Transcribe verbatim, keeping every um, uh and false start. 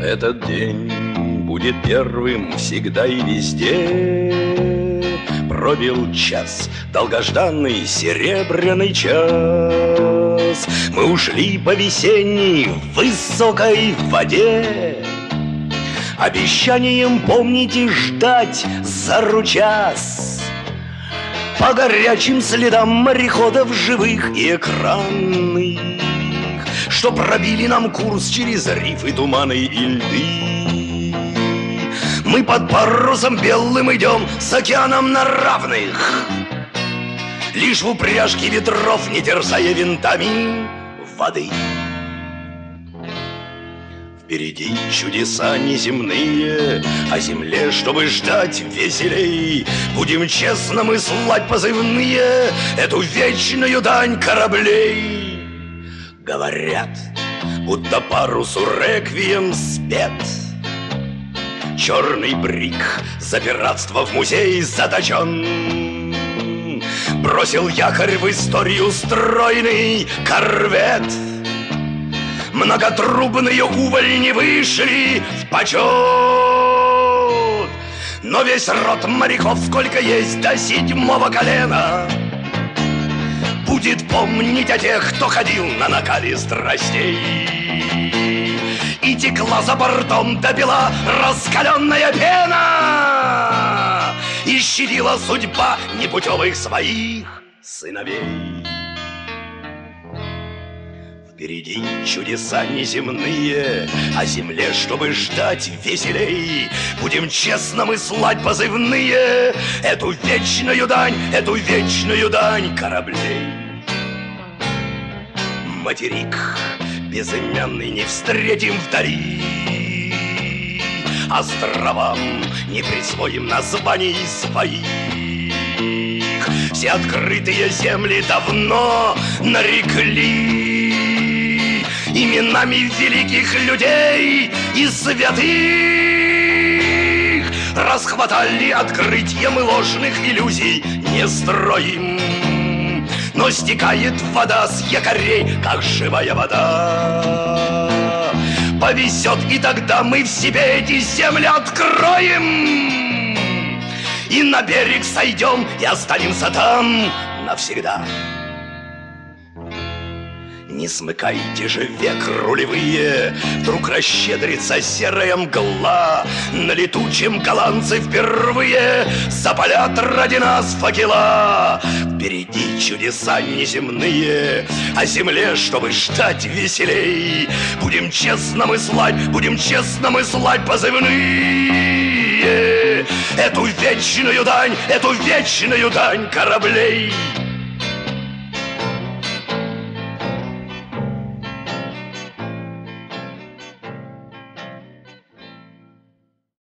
Этот день будет первым всегда и везде. Пробил час, долгожданный серебряный час. Мы ушли по весенней высокой воде, обещанием помнить и ждать за час. По горячим следам мореходов живых и экранных, что пробили нам курс через рифы, туманы и льды. Мы под парусом белым идем с океаном на равных, лишь в упряжке ветров, не терзая винтами воды. Впереди чудеса неземные, о земле, чтобы ждать веселей. Будем честно мы слать позывные, эту вечную дань кораблей. Говорят, будто парусу реквием спет. Черный брик за пиратство в музей заточен. Бросил якорь в историю стройный корвет. Многотрубные увольни вышли в почет. Но весь род моряков, сколько есть до седьмого колена, будет помнить о тех, кто ходил на накале страстей. И текла за бортом до бела раскаленная пена, и щадила судьба непутевых своих сыновей. Впереди чудеса неземные, о земле, чтобы ждать веселей. Будем честно мы слать позывные, эту вечную дань, эту вечную дань кораблей. Материк безымянный не встретим вдали, островам не присвоим названий своих. Все открытые земли давно нарекли именами великих людей и святых. Расхватали открытием и ложных иллюзий не строим, но стекает вода с якорей, как живая вода. Повезет, и тогда мы в себе эти земли откроем, и на берег сойдем, и останемся там навсегда. Не смыкайте же век рулевые, вдруг расщедрится серая мгла. На летучем голландцы впервые запалят ради нас факела. Впереди чудеса неземные, о земле, чтобы ждать веселей. Будем честно мы слать, будем честно мы слать позывные, эту вечную дань, эту вечную дань кораблей.